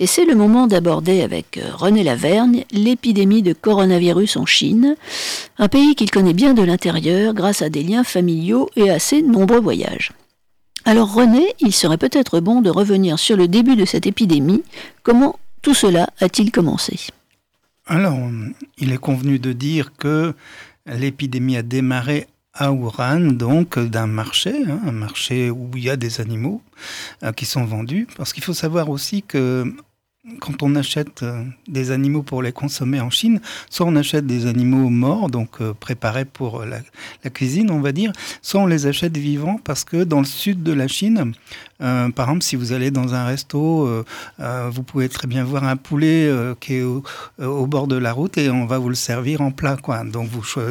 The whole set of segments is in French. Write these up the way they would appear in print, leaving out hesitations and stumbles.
Et c'est le moment d'aborder avec René Lavergne l'épidémie de coronavirus en Chine, un pays qu'il connaît bien de l'intérieur grâce à des liens familiaux et à ses nombreux voyages. Alors René, il serait peut-être bon de revenir sur le début de cette épidémie. Comment tout cela a-t-il commencé ? Alors, il est convenu de dire que l'épidémie a démarré à Wuhan, donc d'un marché, un marché où il y a des animaux qui sont vendus. Parce qu'il faut savoir aussi que quand on achète des animaux pour les consommer en Chine, soit on achète des animaux morts, donc préparés pour la cuisine, on va dire, soit on les achète vivants parce que dans le sud de la Chine, par exemple, si vous allez dans un resto, vous pouvez très bien voir un poulet qui est au bord de la route et on va vous le servir en plat, quoi. Donc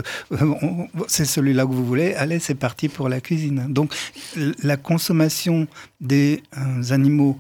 c'est celui-là que vous voulez, allez, c'est parti pour la cuisine. Donc la consommation des animaux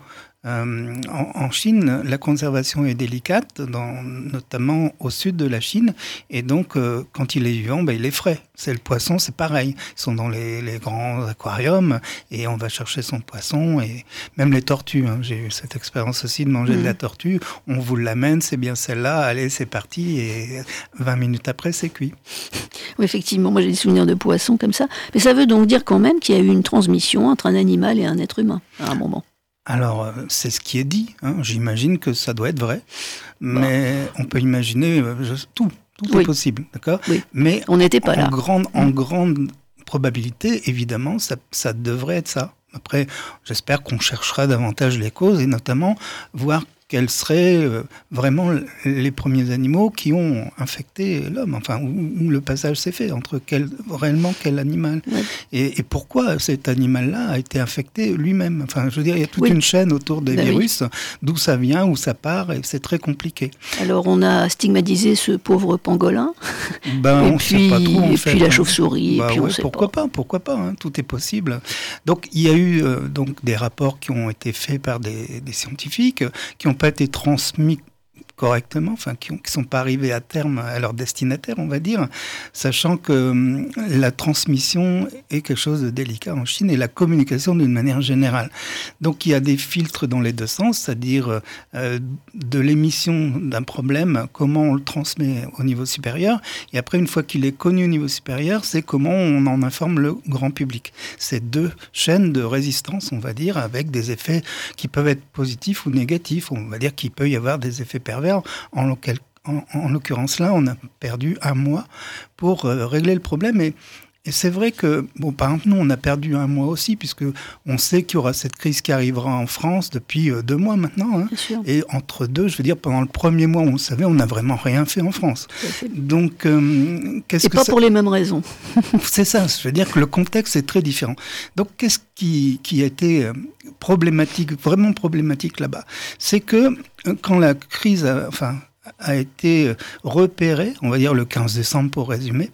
en Chine, la conservation est délicate, notamment au sud de la Chine, et donc quand il est vivant, il est frais. C'est le poisson, c'est pareil. Ils sont dans les grands aquariums et on va chercher son poisson, et même les tortues. J'ai eu cette expérience aussi de manger de la tortue. On vous l'amène, c'est bien celle-là, allez, c'est parti, et 20 minutes après, c'est cuit. Oui, effectivement, moi j'ai des souvenirs de poissons comme ça, mais ça veut donc dire quand même qu'il y a eu une transmission entre un animal et un être humain à un moment. Alors, c'est ce qui est dit. J'imagine que ça doit être vrai. Mais on peut imaginer tout est possible, d'accord ? Oui. Mais on n'était pas là. En grande probabilité, évidemment, ça devrait être ça. Après, j'espère qu'on cherchera davantage les causes et notamment voir quels seraient vraiment les premiers animaux qui ont infecté l'homme, enfin, où le passage s'est fait, entre réellement quel animal, et pourquoi cet animal-là a été infecté lui-même. Enfin, je veux dire, il y a toute une chaîne autour des virus, d'où ça vient, où ça part, et c'est très compliqué. Alors, on a stigmatisé ce pauvre pangolin, on sait pas trop, en fait, puis la chauve-souris, et puis on sait pourquoi pas, tout est possible. Donc, il y a eu des rapports qui ont été faits par des scientifiques, qui ont pas été transmis correctement, enfin qui sont pas arrivés à terme à leur destinataire, on va dire, sachant que la transmission est quelque chose de délicat en Chine et la communication d'une manière générale. Donc il y a des filtres dans les deux sens, c'est-à-dire de l'émission d'un problème, comment on le transmet au niveau supérieur, et après une fois qu'il est connu au niveau supérieur, c'est comment on en informe le grand public. C'est deux chaînes de résistance, on va dire, avec des effets qui peuvent être positifs ou négatifs. On va dire qu'il peut y avoir des effets pervers. En l'occurrence là, on a perdu 1 mois pour régler le problème. Et c'est vrai que, par exemple, nous, on a perdu 1 mois aussi, puisque on sait qu'il y aura cette crise qui arrivera en France depuis 2 mois maintenant. Et entre deux, je veux dire, pendant le premier mois, on savait, on n'a vraiment rien fait en France. Donc, qu'est-ce que pas pour les mêmes raisons. C'est ça, je veux dire que le contexte est très différent. Donc, qu'est-ce qui a été problématique, vraiment problématique là-bas ? C'est que quand la crise a été repérée, on va dire le 15 décembre pour résumer,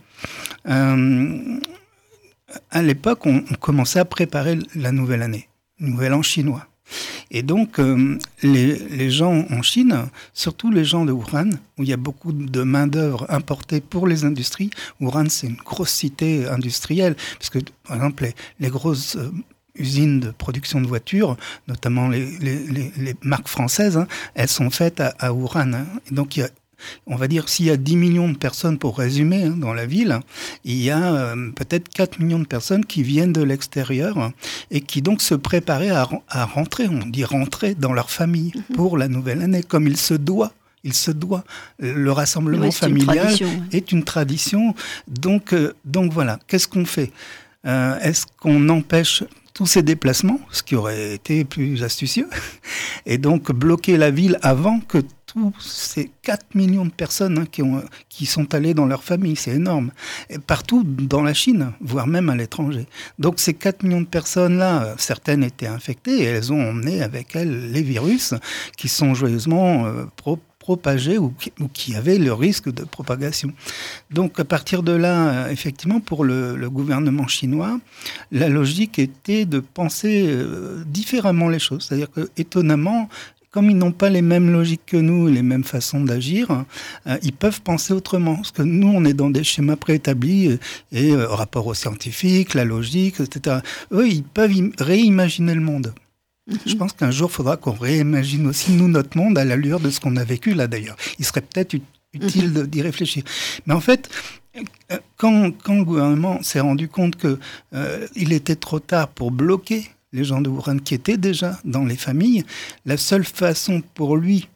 à l'époque, on commençait à préparer la nouvelle année, le nouvel an chinois. Et donc, les gens en Chine, surtout les gens de Wuhan, où il y a beaucoup de main-d'œuvre importée pour les industries, Wuhan, c'est une grosse cité industrielle, parce que, par exemple, les grosses usines de production de voitures, notamment les marques françaises, elles sont faites à Wuhan. Et donc, on va dire, s'il y a 10 millions de personnes, pour résumer, dans la ville, il y a peut-être 4 millions de personnes qui viennent de l'extérieur et qui donc se préparaient à rentrer, on dit rentrer dans leur famille pour la nouvelle année, comme il se doit. Le rassemblement familial est une tradition. Donc voilà, qu'est-ce qu'on fait ? Est-ce qu'on empêche tous ces déplacements, ce qui aurait été plus astucieux, et donc bloquer la ville avant que tous ces 4 millions de personnes qui sont allées dans leur famille, c'est énorme, et partout dans la Chine, voire même à l'étranger. Donc ces 4 millions de personnes-là, certaines étaient infectées, et elles ont emmené avec elles les virus qui sont joyeusement propagés ou qui avaient le risque de propagation. Donc à partir de là, effectivement, pour le gouvernement chinois, la logique était de penser différemment les choses. C'est-à-dire que, étonnamment, comme ils n'ont pas les mêmes logiques que nous, les mêmes façons d'agir, ils peuvent penser autrement. Parce que nous, on est dans des schémas préétablis et rapport aux scientifiques, la logique, etc. Eux, ils peuvent réimaginer le monde. Je pense qu'un jour, il faudra qu'on réimagine aussi, nous, notre monde à l'allure de ce qu'on a vécu là, d'ailleurs. Il serait peut-être utile d'y réfléchir. Mais en fait, quand le gouvernement s'est rendu compte qu'il était trop tard pour bloquer les gens de Wuhan qui étaient déjà dans les familles, la seule façon pour lui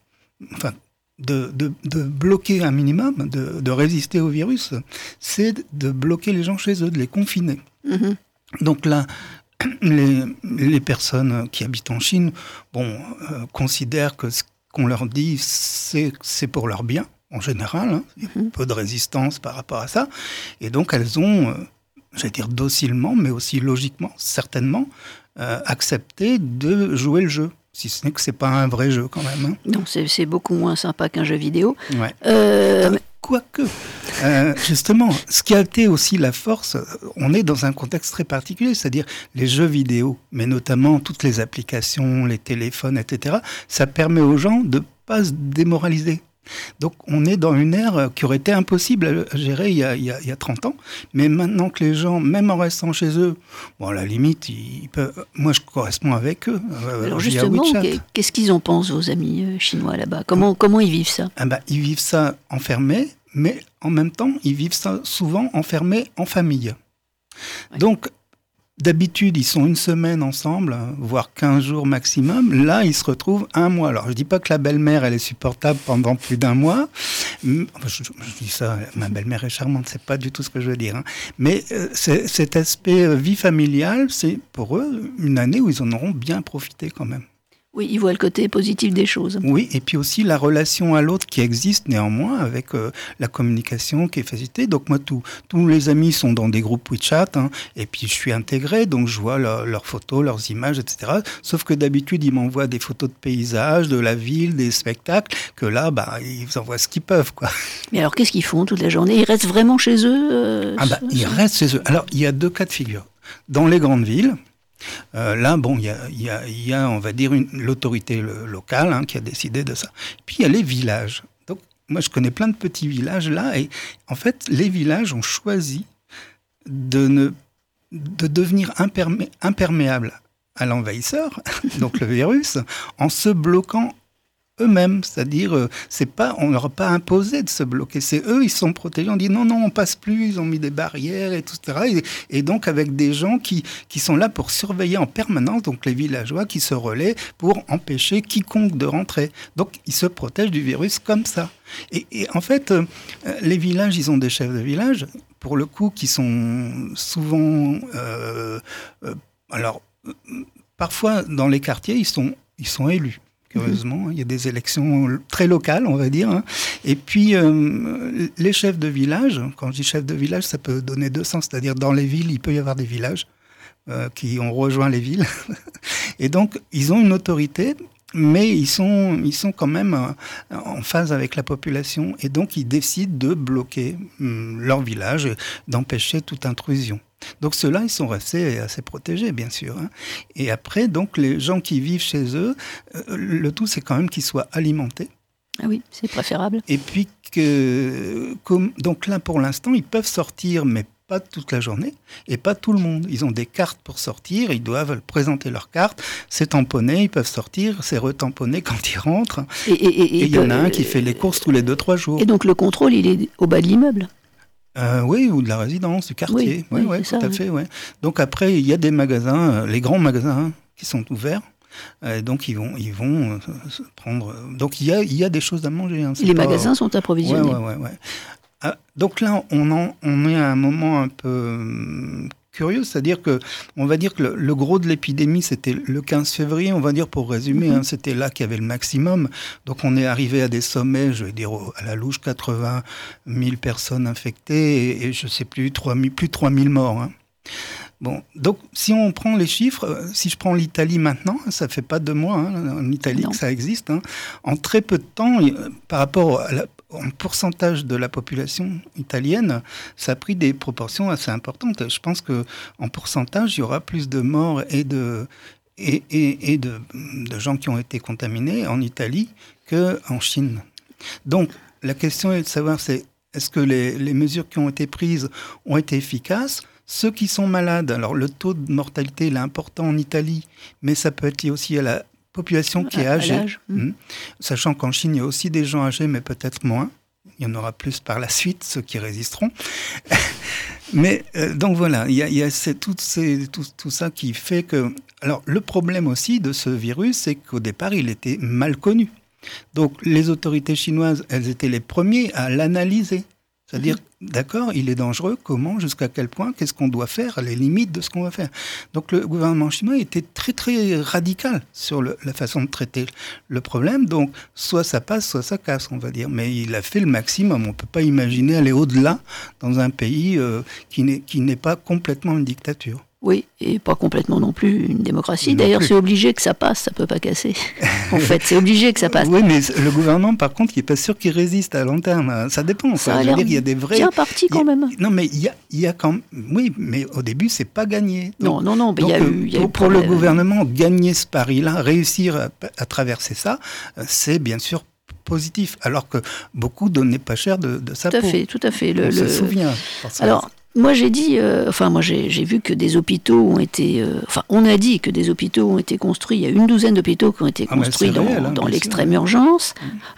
de bloquer un minimum, de résister au virus, c'est de bloquer les gens chez eux, de les confiner. Donc là, les personnes qui habitent en Chine considèrent que ce qu'on leur dit, c'est pour leur bien, en général. Il y a un peu de résistance par rapport à ça. Et donc, elles ont, j'allais dire docilement, mais aussi logiquement, certainement, accepté de jouer le jeu. Si ce n'est que ce n'est pas un vrai jeu, quand même. Non, c'est beaucoup moins sympa qu'un jeu vidéo. Ouais. Quoique, justement, ce qui a été aussi la force, on est dans un contexte très particulier, c'est-à-dire les jeux vidéo, mais notamment toutes les applications, les téléphones, etc., ça permet aux gens de ne pas se démoraliser. Donc on est dans une ère qui aurait été impossible à gérer il y a 30 ans, mais maintenant que les gens, même en restant chez eux, à la limite, ils peuvent, moi je corresponds avec eux. Alors justement, qu'est-ce qu'ils en pensent, vos amis chinois là-bas ? Comment ils vivent ça ? Ils vivent ça enfermés, mais en même temps, ils vivent ça souvent enfermés en famille. Ouais. Donc, d'habitude, ils sont une semaine ensemble, voire 15 jours maximum. Là, ils se retrouvent un mois. Alors, je ne dis pas que la belle-mère, elle est supportable pendant plus d'un mois. Je dis ça, ma belle-mère est charmante, c'est pas du tout ce que je veux dire. Mais cet aspect vie familiale, c'est pour eux une année où ils en auront bien profité quand même. Oui, ils voient le côté positif des choses. Oui, et puis aussi la relation à l'autre qui existe néanmoins avec la communication qui est facilitée. Donc moi, tous les amis sont dans des groupes WeChat, et puis je suis intégré, donc je vois leurs photos, leurs images, etc. Sauf que d'habitude, ils m'envoient des photos de paysages, de la ville, des spectacles, que là, ils envoient ce qu'ils peuvent, quoi. Mais alors, qu'est-ce qu'ils font toute la journée ? Ils restent vraiment chez eux Ils restent chez eux. Alors, il y a deux cas de figure. Dans les grandes villes, là, il y a, on va dire, l'autorité locale qui a décidé de ça. Puis il y a les villages. Donc, moi, je connais plein de petits villages là, et en fait, les villages ont choisi de devenir imperméables à l'envahisseur, donc le virus, en se bloquant eux-mêmes, c'est-à-dire, on ne leur a pas imposé de se bloquer, c'est eux, ils sont protégés, on dit non, on passe plus, ils ont mis des barrières, et tout, etc. Et donc avec des gens qui sont là pour surveiller en permanence, donc les villageois qui se relaient pour empêcher quiconque de rentrer. Donc ils se protègent du virus comme ça. Et en fait, les villages, ils ont des chefs de village, pour le coup, qui sont souvent... parfois, dans les quartiers, ils sont élus. Curieusement, il y a des élections très locales, on va dire. Et puis, les chefs de village, quand je dis chefs de village, ça peut donner deux sens. C'est-à-dire, dans les villes, il peut y avoir des villages qui ont rejoint les villes. Et donc, ils ont une autorité, mais ils sont quand même en phase avec la population. Et donc, ils décident de bloquer leur village, d'empêcher toute intrusion. Donc ceux-là, ils sont restés assez protégés, bien sûr. Et après, donc, les gens qui vivent chez eux, le tout, c'est quand même qu'ils soient alimentés. Ah oui, c'est préférable. Et puis, donc là, pour l'instant, ils peuvent sortir, mais pas toute la journée, et pas tout le monde. Ils ont des cartes pour sortir, ils doivent présenter leur carte, c'est tamponné, ils peuvent sortir, c'est retamponné quand ils rentrent. Et il y en a un qui fait les courses tous les 2-3 jours. Et donc le contrôle, il est au bas de l'immeuble ? Oui, ou de la résidence, du quartier. Oui, tout à fait. Ouais. Donc après, il y a des magasins, les grands magasins qui sont ouverts. Donc ils vont prendre. Donc il y a des choses à manger. Les magasins sont approvisionnés. Oui. Donc là, on est à un moment un peu curieux, c'est-à-dire que on va dire que le gros de l'épidémie, c'était le 15 février, on va dire pour résumer, c'était là qu'il y avait le maximum. Donc on est arrivé à des sommets, je vais dire à la louche, 80 000 personnes infectées et je ne sais plus, plus de 3 000 morts. Bon, donc si on prend les chiffres, si je prends l'Italie maintenant, ça fait pas 2 mois en Italie que ça existe. En très peu de temps, par rapport en pourcentage de la population italienne, ça a pris des proportions assez importantes. Je pense qu'en pourcentage, il y aura plus de morts et de gens qui ont été contaminés en Italie qu'en Chine. Donc, la question est de savoir, est-ce que les mesures qui ont été prises ont été efficaces ? Ceux qui sont malades, alors le taux de mortalité il est important en Italie, mais ça peut être lié aussi à la population qui est âgée. Sachant qu'en Chine, il y a aussi des gens âgés, mais peut-être moins. Il y en aura plus par la suite, ceux qui résisteront. Mais donc voilà, il y a tout ça qui fait que... Alors le problème aussi de ce virus, c'est qu'au départ, il était mal connu. Donc les autorités chinoises, elles étaient les premiers à l'analyser. C'est-à-dire, d'accord, il est dangereux, comment, jusqu'à quel point, qu'est-ce qu'on doit faire, les limites de ce qu'on va faire. Donc le gouvernement chinois était très très radical sur la façon de traiter le problème. Donc soit ça passe, soit ça casse, on va dire. Mais il a fait le maximum. On ne peut pas imaginer aller au-delà dans un pays qui n'est pas complètement une dictature. Oui, et pas complètement non plus une démocratie. D'ailleurs, c'est obligé que ça passe, ça peut pas casser. En fait, c'est obligé que ça passe. Oui, mais le gouvernement, par contre, il n'est pas sûr qu'il résiste à long terme. Ça dépend. Ça a l'air il y a des vrais... bien parti quand même. Non, mais il y a quand même... Oui, mais au début, c'est pas gagné. Donc, non, mais il y a eu... Pour le gouvernement, gagner ce pari-là, réussir à traverser ça, c'est bien sûr positif. Alors que beaucoup donnaient pas cher de sa peau. Tout à fait. On se souvient. Alors... Moi, j'ai dit, j'ai vu que des hôpitaux ont été, on a dit que des hôpitaux ont été construits. Il y a une douzaine d'hôpitaux qui ont été construits dans l'extrême urgence,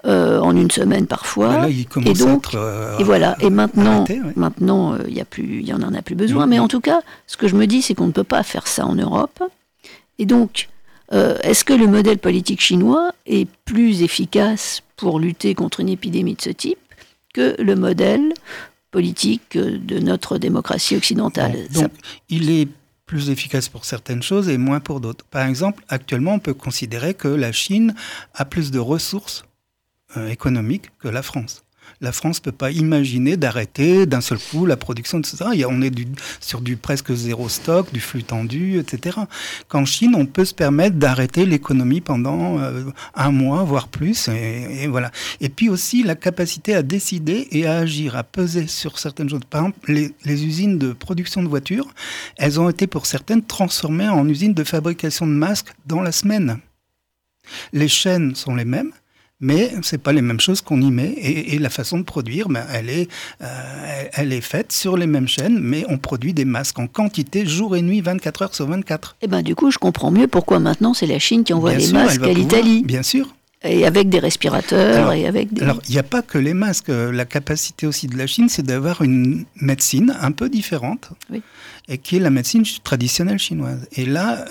en une semaine parfois. Là, il commence à être, et voilà. Et maintenant, arrêté, ouais. maintenant, il y en a plus besoin. Mais en tout cas, ce que je me dis, c'est qu'on ne peut pas faire ça en Europe. Et donc, est-ce que le modèle politique chinois est plus efficace pour lutter contre une épidémie de ce type que le modèle politique de notre démocratie occidentale? Donc, il est plus efficace pour certaines choses et moins pour d'autres. Par exemple, actuellement, on peut considérer que la Chine a plus de ressources économiques que la France. La France ne peut pas imaginer d'arrêter d'un seul coup la production, etc. On est sur du presque zéro stock, du flux tendu, etc. Qu'en Chine, on peut se permettre d'arrêter l'économie pendant un mois, voire plus. Et voilà. Et puis aussi, la capacité à décider et à agir, à peser sur certaines choses. Par exemple, les usines de production de voitures, elles ont été pour certaines transformées en usines de fabrication de masques dans la semaine. Les chaînes sont les mêmes, mais ce n'est pas les mêmes choses qu'on y met. Et la façon de produire, elle est faite sur les mêmes chaînes, mais on produit des masques en quantité, jour et nuit, 24 heures sur 24. Et du coup, je comprends mieux pourquoi maintenant c'est la Chine qui envoie les masques à l'Italie. Bien sûr. Et avec des respirateurs, Alors, il n'y a pas que les masques. La capacité aussi de la Chine, c'est d'avoir une médecine un peu différente, et qui est la médecine traditionnelle chinoise. Et là,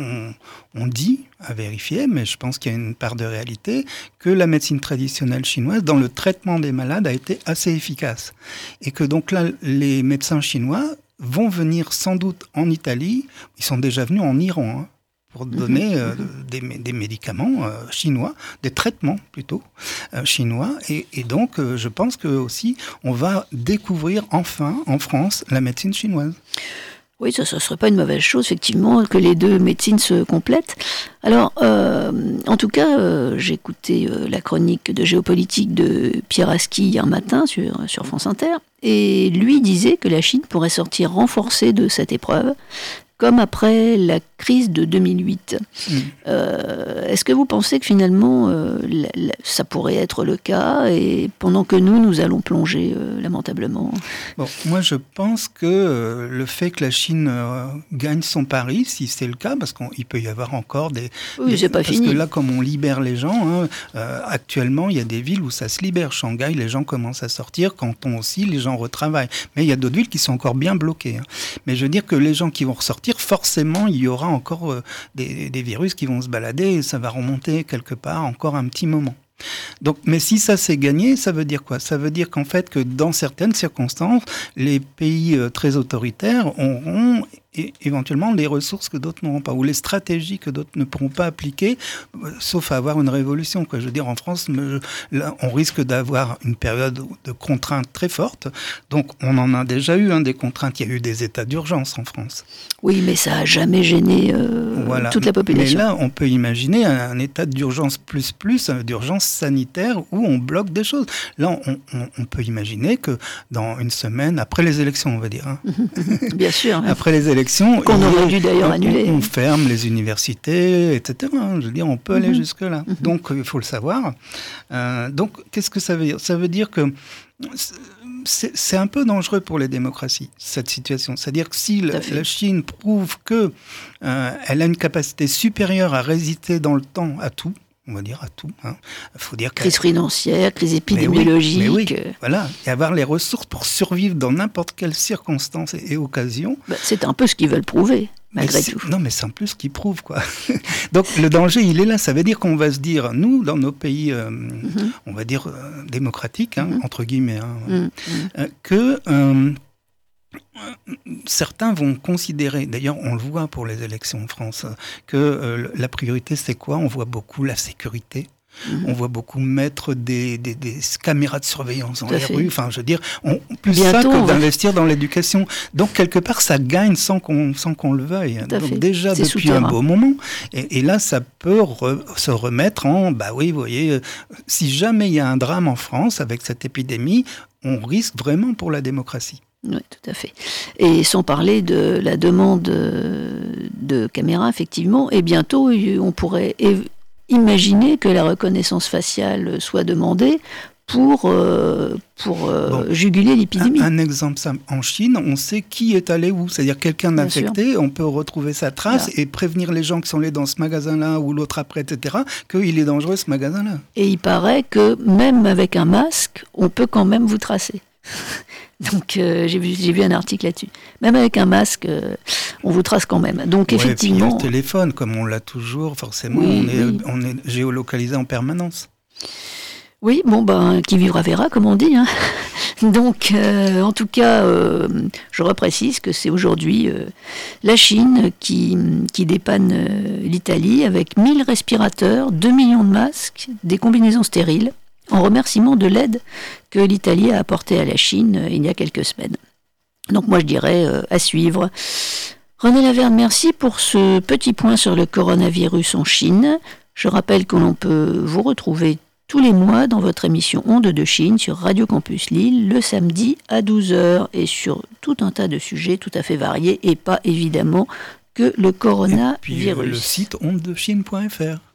on dit, à vérifier, mais je pense qu'il y a une part de réalité, que la médecine traditionnelle chinoise, dans le traitement des malades, a été assez efficace. Et que donc là, les médecins chinois vont venir sans doute en Italie, ils sont déjà venus en Iran, pour donner des médicaments chinois, des traitements plutôt chinois. Et donc, je pense que aussi, on va découvrir enfin en France la médecine chinoise. Oui, ça ne serait pas une mauvaise chose, effectivement, que les deux médecines se complètent. Alors, en tout cas, j'ai écouté la chronique de géopolitique de Pierre Aski hier matin sur France Inter, et lui disait que la Chine pourrait sortir renforcée de cette épreuve, comme après la crise de 2008. Est-ce que vous pensez que finalement, ça pourrait être le cas, et pendant que nous allons plonger lamentablement? Bon, moi, je pense que le fait que la Chine gagne son pari, si c'est le cas, parce qu'il peut y avoir encore c'est pas fini. Parce que là, comme on libère les gens, actuellement, il y a des villes où ça se libère. Shanghai, les gens commencent à sortir. Canton aussi, les gens retravaillent. Mais il y a d'autres villes qui sont encore bien bloquées. Mais je veux dire que les gens qui vont ressortir, forcément, il y aura encore des virus qui vont se balader et ça va remonter quelque part encore un petit moment. Donc, mais si ça s'est gagné, ça veut dire quoi? Ça veut dire qu'en fait, que dans certaines circonstances, les pays très autoritaires auront éventuellement les ressources que d'autres n'auront pas, ou les stratégies que d'autres ne pourront pas appliquer, sauf à avoir une révolution. Je veux dire, en France, là, on risque d'avoir une période de contraintes très fortes. Donc, on en a déjà eu des contraintes. Il y a eu des états d'urgence en France. Oui, mais ça n'a jamais gêné toute la population. Mais là, on peut imaginer un état d'urgence d'urgence sanitaire où on bloque des choses. Là, on peut imaginer que dans une semaine, après les élections, on va dire. Bien sûr. Après les élections, qu'on aurait dû d'ailleurs annuler. On ferme les universités, etc. Je veux dire, on peut aller jusque-là. Donc, il faut le savoir. Donc, qu'est-ce que ça veut dire? Ça veut dire que c'est un peu dangereux pour les démocraties, cette situation. C'est-à-dire que si la Chine prouve que elle a une capacité supérieure à résister dans le temps à tout, on va dire à tout. Faut dire crise financière, crise épidémiologique. Mais oui, voilà. Et avoir les ressources pour survivre dans n'importe quelle circonstance et occasion. C'est un peu ce qu'ils veulent prouver, malgré tout. Non, mais c'est un peu ce qu'ils prouvent, quoi. Donc le danger, il est là. Ça veut dire qu'on va se dire, nous, dans nos pays, on va dire démocratiques, entre guillemets, que certains vont considérer, d'ailleurs on le voit pour les élections en France, que la priorité c'est quoi ? On voit beaucoup la sécurité. On voit beaucoup mettre des caméras de surveillance dans les rues. Enfin, je veux dire, plus bientôt, ça que d'investir dans l'éducation. Donc, quelque part, ça gagne sans qu'on le veuille. Donc, déjà, depuis un beau moment. Et là, ça peut se remettre en... Bah oui, vous voyez, si jamais il y a un drame en France avec cette épidémie, on risque vraiment pour la démocratie. Oui, tout à fait. Et sans parler de la demande de caméras, effectivement, et bientôt, on pourrait imaginer que la reconnaissance faciale soit demandée pour juguler l'épidémie. Un exemple simple, en Chine, on sait qui est allé où. C'est-à-dire quelqu'un d'infecté, on peut retrouver sa trace et prévenir les gens qui sont allés dans ce magasin-là ou l'autre après, etc., qu'il est dangereux ce magasin-là. Et il paraît que même avec un masque, on peut quand même vous tracer. Donc j'ai vu un article là-dessus. Même avec un masque, on vous trace quand même. Donc effectivement, et puis le téléphone, comme on l'a toujours, forcément, on est géolocalisé en permanence. Oui, qui vivra verra, comme on dit. Donc, en tout cas, je reprécise que c'est aujourd'hui la Chine qui dépanne l'Italie avec 1000 respirateurs, 2 millions de masques, des combinaisons stériles, en remerciement de l'aide que l'Italie a apportée à la Chine il y a quelques semaines. Donc moi je dirais à suivre. René Laverne, merci pour ce petit point sur le coronavirus en Chine. Je rappelle que l'on peut vous retrouver tous les mois dans votre émission Ondes de Chine sur Radio Campus Lille, le samedi à 12h, et sur tout un tas de sujets tout à fait variés, et pas évidemment que le coronavirus. Et puis le site ondesdechine.fr.